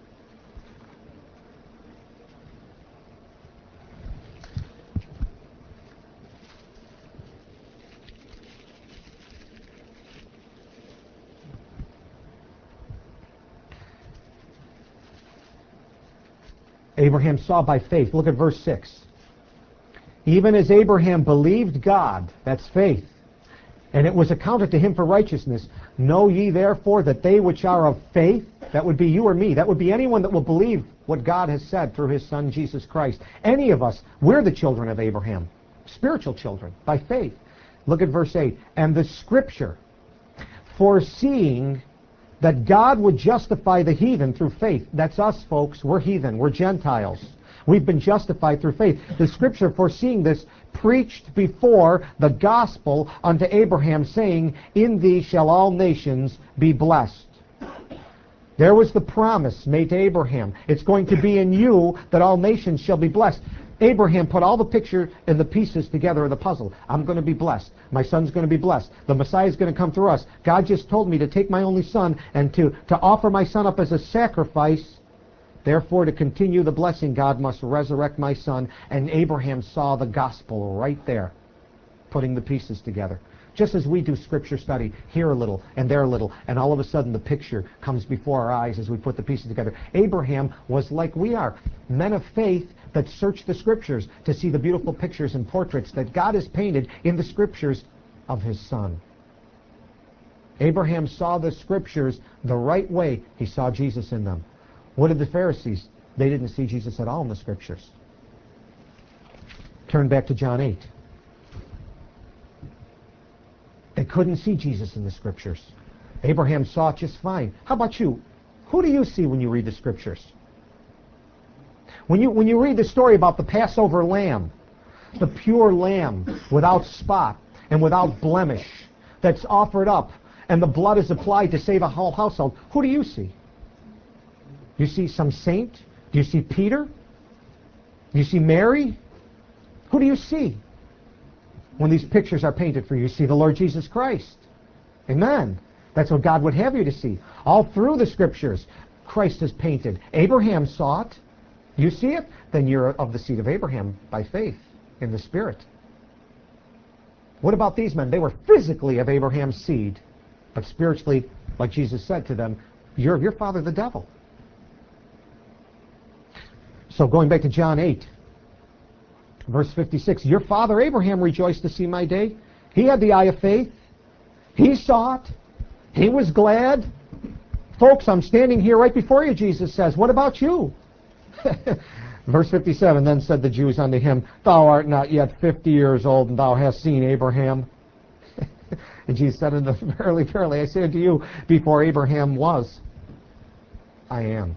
A: Abraham saw by faith. Look at verse six. Even as Abraham believed God, that's faith, and it was accounted to him for righteousness. Know ye therefore that they which are of faith, that would be you or me, that would be anyone that will believe what God has said through his Son Jesus Christ. Any of us, we're the children of Abraham, spiritual children, by faith. Look at verse eight. And the Scripture, foreseeing that God would justify the heathen through faith. That's us, folks. We're heathen. We're Gentiles. We've been justified through faith. The Scripture, foreseeing this, preached before the gospel unto Abraham, saying, in thee shall all nations be blessed. There was the promise made to Abraham. It's going to be in you that all nations shall be blessed. Abraham put all the picture and the pieces together of the puzzle. I'm going to be blessed. My son's going to be blessed. The Messiah is going to come through us. God just told me to take my only son and to, to offer my son up as a sacrifice. Therefore, to continue the blessing, God must resurrect my son. And Abraham saw the gospel right there, putting the pieces together. Just as we do Scripture study, here a little and there a little, and all of a sudden the picture comes before our eyes as we put the pieces together. Abraham was like we are, men of faith that search the Scriptures to see the beautiful pictures and portraits that God has painted in the Scriptures of his Son. Abraham saw the Scriptures the right way. He saw Jesus in them. What did the Pharisees? They didn't see Jesus at all in the Scriptures. Turn back to John eight. They couldn't see Jesus in the Scriptures. Abraham saw it just fine. How about you? Who do you see when you read the Scriptures? When you, when you read the story about the Passover lamb, the pure lamb without spot and without blemish that's offered up, and the blood is applied to save a whole household, who do you see? Do you see some saint? Do you see Peter? Do you see Mary? Who do you see when these pictures are painted for you? You see the Lord Jesus Christ. Amen. That's what God would have you to see. All through the Scriptures, Christ is painted. Abraham saw it. You see it? Then you're of the seed of Abraham by faith in the Spirit. What about these men? They were physically of Abraham's seed, but spiritually, like Jesus said to them, you're of your father the devil. So going back to John eight, verse fifty-six, your father Abraham rejoiced to see my day. He had the eye of faith. He saw it. He was glad. Folks, I'm standing here right before you, Jesus says. What about you? Verse fifty-seven, then said the Jews unto him, thou art not yet fifty years old, and thou hast seen Abraham. And Jesus said unto them, verily, verily, I say unto you, before Abraham was, I am.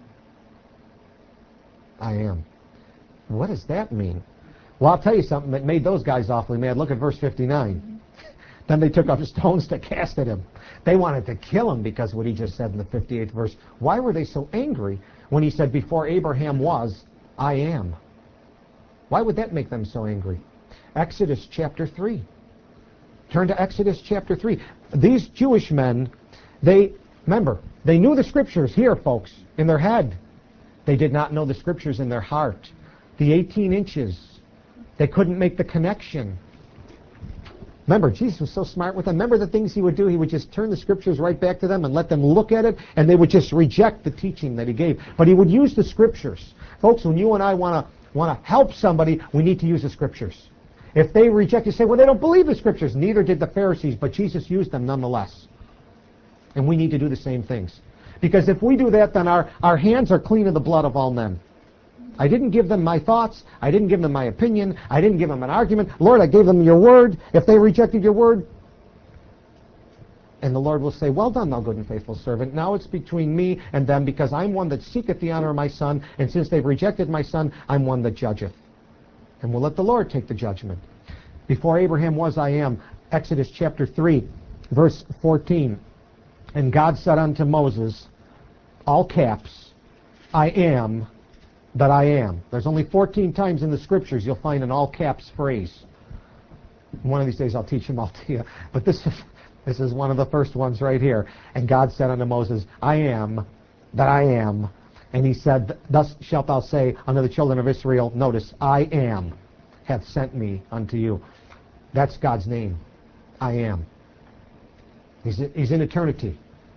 A: I am. What does that mean? Well, I'll tell you something that made those guys awfully mad. Look at verse fifty-nine. Then they took up stones to cast at him. They wanted to kill him because of what he just said in the fifty-eighth verse. Why were they so angry when he said, before Abraham was, I am? Why would that make them so angry? Exodus chapter three. Turn to Exodus chapter three. These Jewish men, they, remember, they knew the Scriptures here, folks, in their head. They did not know the Scriptures in their heart. The eighteen inches. They couldn't make the connection. Remember, Jesus was so smart with them. Remember the things he would do? He would just turn the Scriptures right back to them and let them look at it, and they would just reject the teaching that he gave. But he would use the Scriptures. Folks, when you and I want to want to help somebody, we need to use the Scriptures. If they reject, you say, well, they don't believe the Scriptures. Neither did the Pharisees, but Jesus used them nonetheless. And we need to do the same things. Because if we do that, then our, our hands are clean of the blood of all men. I didn't give them my thoughts. I didn't give them my opinion. I didn't give them an argument. Lord, I gave them your word. If they rejected your word, and the Lord will say, well done, thou good and faithful servant. Now it's between me and them, because I'm one that seeketh the honor of my son, and since they've rejected my son, I'm one that judgeth. and we'll let the Lord take the judgment. Before Abraham was, I am. Exodus chapter three, verse fourteen. And God said unto Moses, all caps, I am that I am. There's only fourteen times in the scriptures you'll find an all caps phrase. One of these days I'll teach them all to you. But this is, this is one of the first ones right here. And God said unto Moses, I am that I am. And he said, thus shalt thou say unto the children of Israel, notice, I am, hath sent me unto you. That's God's name. I am. He's, he's in eternity.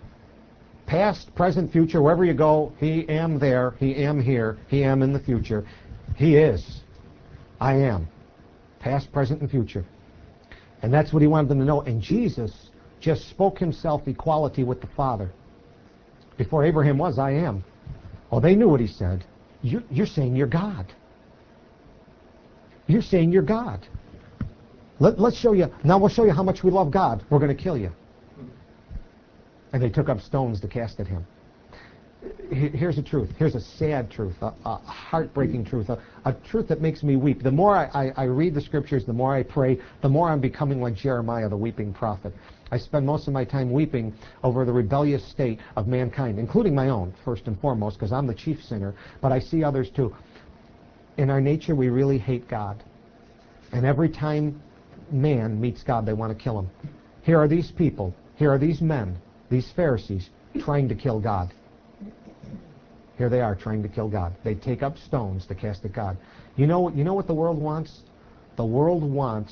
A: Past, present, future, wherever you go, He am there, He am here, He am in the future. He is. I am. Past, present, and future. And that's what He wanted them to know. And Jesus just spoke Himself equality with the Father. Before Abraham was, I am. Oh, they knew what He said. You're, you're saying you're God. You're saying you're God. Let, let's show you. Now we'll show you how much we love God. We're going to kill you. And they took up stones to cast at Him. Here's the truth. Here's a sad truth, a, a heartbreaking truth, a, a truth that makes me weep. The more I, I, I read the Scriptures, the more I pray, the more I'm becoming like Jeremiah, the weeping prophet. I spend most of my time weeping over the rebellious state of mankind, including my own, first and foremost, because I'm the chief sinner, but I see others too. In our nature, we really hate God. And every time man meets God, they want to kill him. Here are these people, here are these men, these Pharisees, trying to kill God. Here they are trying to kill God. They take up stones to cast at God. You know, you know what the world wants? The world wants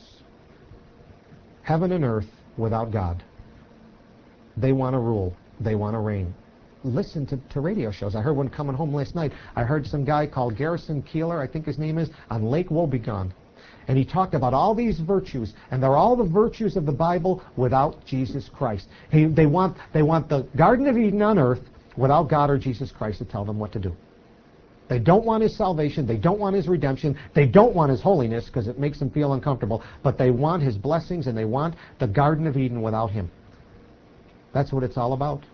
A: heaven and earth without God. They want to rule. They want to reign. Listen to, to radio shows. I heard one coming home last night. I heard some guy called Garrison Keillor, I think his name is, on Lake Wobegon. And he talked about all these virtues, and they're all the virtues of the Bible without Jesus Christ. He, they want they want the Garden of Eden on earth without God or Jesus Christ to tell them what to do. They don't want His salvation. They don't want His redemption. They don't want His holiness because it makes them feel uncomfortable. But they want His blessings, and they want the Garden of Eden without Him. That's what it's all about.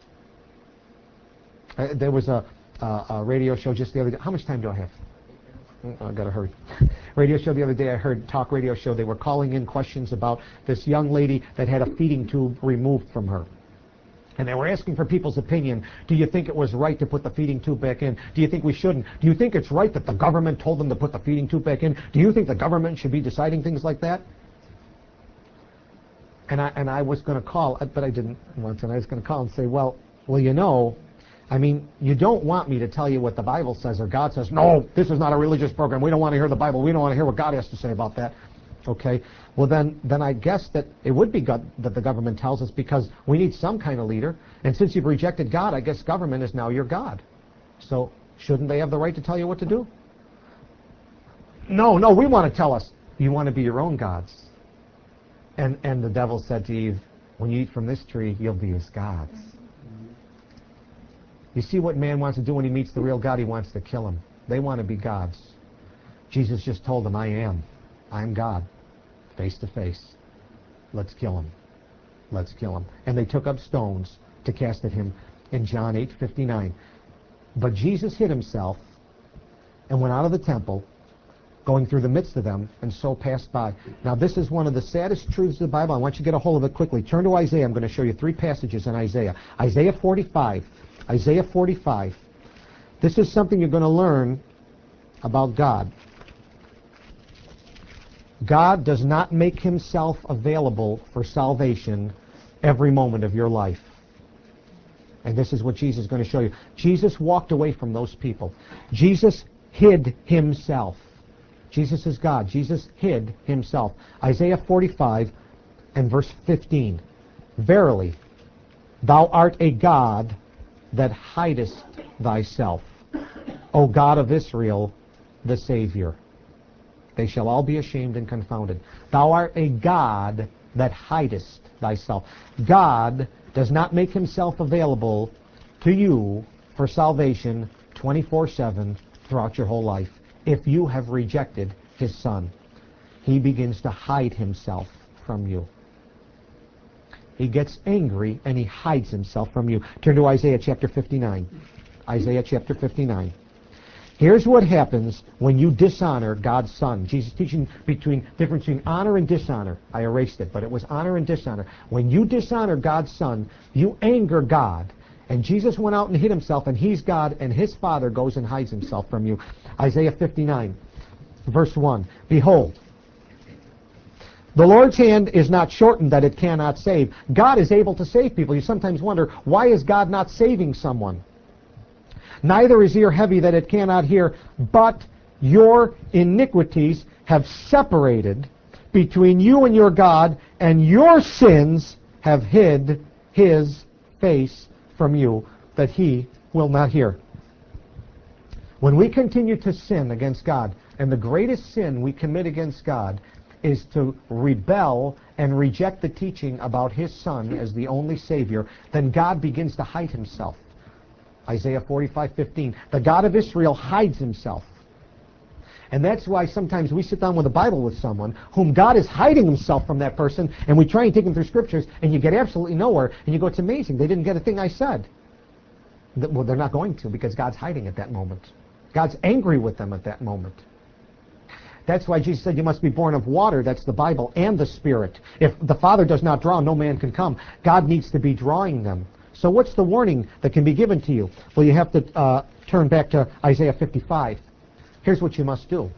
A: Uh, there was a, a, a radio show just the other day. How much time do I have? I've got to hurry. Radio show the other day, I heard talk radio show. They were calling in questions about this young lady that had a feeding tube removed from her. And they were asking for people's opinion. Do you think it was right to put the feeding tube back in? Do you think we shouldn't? Do you think it's right that the government told them to put the feeding tube back in? Do you think the government should be deciding things like that? And I, and I was going to call, but I didn't once, and I was going to call and say, well, well, you know, I mean, you don't want me to tell you what the Bible says or God says. No, this is not a religious program. We don't want to hear the Bible. We don't want to hear what God has to say about that. Okay, well then, then I guess that it would be God that the government tells us because we need some kind of leader. And since you've rejected God, I guess government is now your God. So shouldn't they have the right to tell you what to do? No, no, we want to tell us. You want to be your own gods. And and the devil said to Eve, when you eat from this tree, you'll be as gods. You see what man wants to do when he meets the real God? He wants to kill him. They want to be gods. Jesus just told them, I am. I'm God. Face to face. Let's kill him. Let's kill him. And they took up stones to cast at him in John eight fifty-nine. But Jesus hid himself and went out of the temple, going through the midst of them, and so passed by. Now this is one of the saddest truths of the Bible. I want you to get a hold of it quickly. Turn to Isaiah. I'm going to show you three passages in Isaiah. Isaiah forty-five. Isaiah forty-five. This is something you're going to learn about God. God does not make himself available for salvation every moment of your life. And this is what Jesus is going to show you. Jesus walked away from those people. Jesus hid himself. Jesus is God. Jesus hid himself. Isaiah forty-five and verse fifteen. Verily, thou art a God that hidest thyself, O God of Israel, the Savior. They shall all be ashamed and confounded. Thou art a God that hidest thyself. God does not make himself available to you for salvation twenty-four seven throughout your whole life. If you have rejected his Son, he begins to hide himself from you. He gets angry and he hides himself from you. Turn to Isaiah chapter fifty-nine. Isaiah chapter fifty-nine. Here's what happens when you dishonor God's Son. Jesus teaching between difference between honor and dishonor. I erased it, but it was honor and dishonor. When you dishonor God's Son, you anger God. And Jesus went out and hid himself, and he's God, and his Father goes and hides himself from you. Isaiah fifty-nine, verse one. Behold, the Lord's hand is not shortened that it cannot save. God is able to save people. You sometimes wonder, why is God not saving someone? Neither is ear heavy that it cannot hear, but your iniquities have separated between you and your God, and your sins have hid his face from you, that he will not hear. When we continue to sin against God, and the greatest sin we commit against God is to rebel and reject the teaching about his Son as the only Savior, then God begins to hide himself. Isaiah forty-five fifteen. The God of Israel hides himself. And that's why sometimes we sit down with the Bible with someone whom God is hiding himself from that person, and we try and take them through scriptures, and you get absolutely nowhere, and you go, it's amazing, they didn't get a thing I said. Well, they're not going to, because God's hiding at that moment. God's angry with them at that moment. That's why Jesus said you must be born of water, that's the Bible, and the Spirit. If the Father does not draw, no man can come. God needs to be drawing them. So what's the warning that can be given to you? Well, you have to uh, turn back to Isaiah fifty-five. Here's what you must do.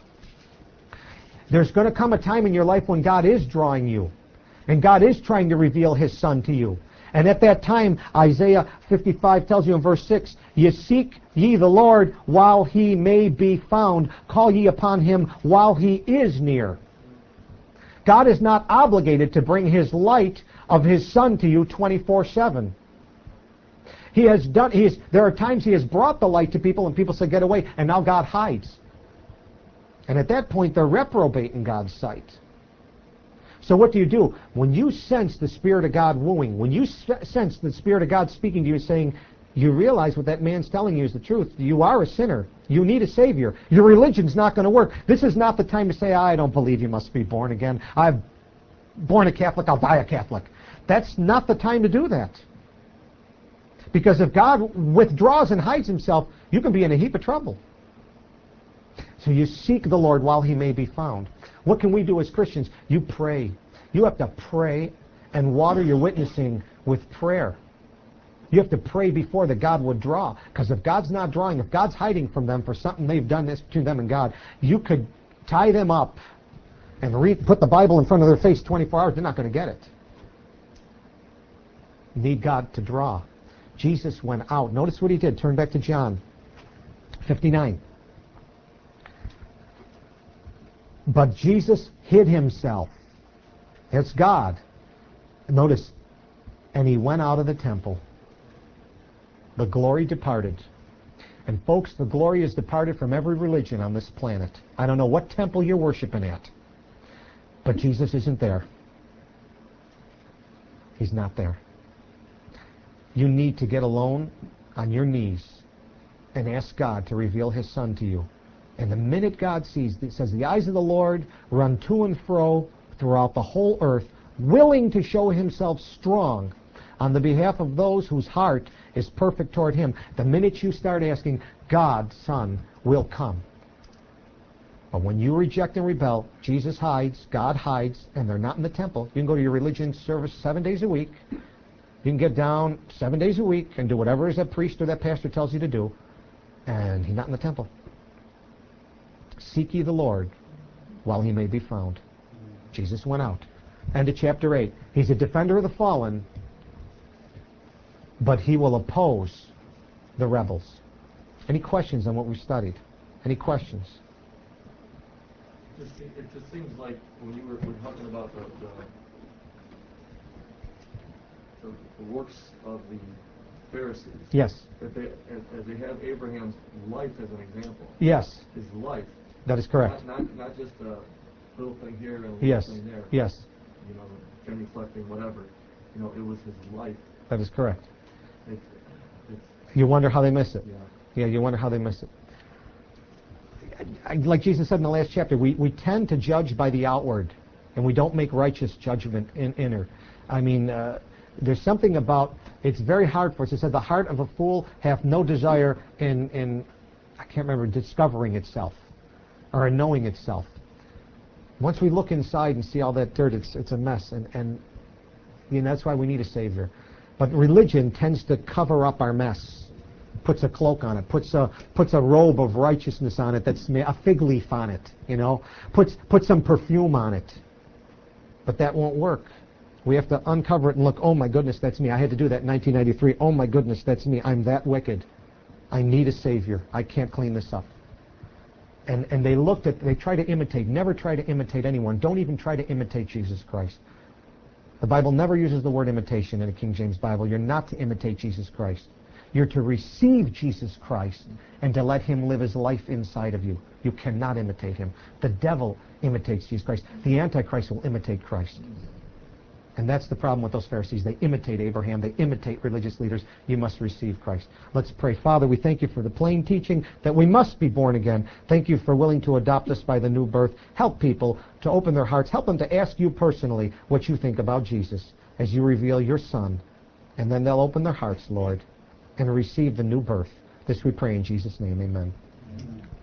A: There's going to come a time in your life when God is drawing you, and God is trying to reveal his Son to you. And at that time, Isaiah fifty-five tells you in verse six, ye seek ye the Lord while he may be found. Call ye upon him while he is near. God is not obligated to bring his light of his Son to you twenty-four seven. He has done. He is, there are times he has brought the light to people, and people say, "Get away!" And now God hides. And at that point, they're reprobate in God's sight. So what do you do when you sense the Spirit of God wooing? When you sense the Spirit of God speaking to you, saying, "You realize what that man's telling you is the truth. You are a sinner. You need a Savior. Your religion's not going to work." This is not the time to say, "I don't believe you must be born again. I'm born a Catholic. I'll die a Catholic." That's not the time to do that. Because if God withdraws and hides himself, you can be in a heap of trouble. So you seek the Lord while he may be found. What can we do as Christians? You pray. You have to pray and water your witnessing with prayer. You have to pray before that God would draw. Because if God's not drawing, if God's hiding from them for something they've done this between them and God, you could tie them up and read, put the Bible in front of their face twenty-four hours. They're not going to get it. Need God to draw. Jesus went out. Notice what he did. Turn back to John fifty-nine. But Jesus hid himself. It's God. Notice, and he went out of the temple. The glory departed. And folks, the glory is departed from every religion on this planet. I don't know what temple you're worshiping at, but Jesus isn't there. He's not there. You need to get alone on your knees and ask God to reveal his Son to you. And the minute God sees, it says, the eyes of the Lord run to and fro throughout the whole earth, willing to show himself strong on the behalf of those whose heart is perfect toward him. The minute you start asking, God, Son, will come. But when you reject and rebel, Jesus hides, God hides, and they're not in the temple. You can go to your religion service seven days a week. You can get down seven days a week and do whatever that priest or that pastor tells you to do, and he's not in the temple. Seek ye the Lord while he may be found. Jesus went out. End of chapter eight. He's a defender of the fallen, but he will oppose the rebels. Any questions on what we studied? Any questions?
B: It just, it just seems like when you were, were talking about the, the, the, the works of the Pharisees.
A: Yes.
B: That they, as, as they have Abraham's life as an example.
A: Yes.
B: His life.
A: That is correct.
B: Not, not, not just a little thing here and a little
A: Yes.
B: thing there.
A: Yes.
B: You know, genuflecting, whatever. You know, it was his life.
A: That is correct.
B: It, it's,
A: You wonder how they miss it.
B: yeah.
A: Yeah, you wonder how they miss it. I- Like Jesus said in the last chapter, we, we tend to judge by the outward, and we don't make righteous judgment in inner. I mean, uh, there's something about, it's very hard for us. It said, the heart of a fool hath no desire in, in I can't remember, discovering itself or knowing itself. Once we look inside and see all that dirt, it's it's a mess, and and you know, that's why we need a Savior. But religion tends to cover up our mess, puts a cloak on it, puts a puts a robe of righteousness on it, that's a fig leaf on it, you know, puts puts some perfume on it. But that won't work. We have to uncover it and look, oh my goodness, that's me. I had to do that in nineteen ninety-three. Oh my goodness, that's me. I'm that wicked. I need a Savior. I can't clean this up. And and they looked at, they try to imitate. Never try to imitate anyone. Don't even try to imitate Jesus Christ. The Bible never uses the word imitation in a King James Bible. You're not to imitate Jesus Christ. You're to receive Jesus Christ and to let Him live His life inside of you. You cannot imitate Him. The devil imitates Jesus Christ. The Antichrist will imitate Christ. And that's the problem with those Pharisees. They imitate Abraham. They imitate religious leaders. You must receive Christ. Let's pray. Father, we thank you for the plain teaching that we must be born again. Thank you for willing to adopt us by the new birth. Help people to open their hearts. Help them to ask you personally what you think about Jesus as you reveal your Son. And then they'll open their hearts, Lord, and receive the new birth. This we pray in Jesus' name. Amen. Amen.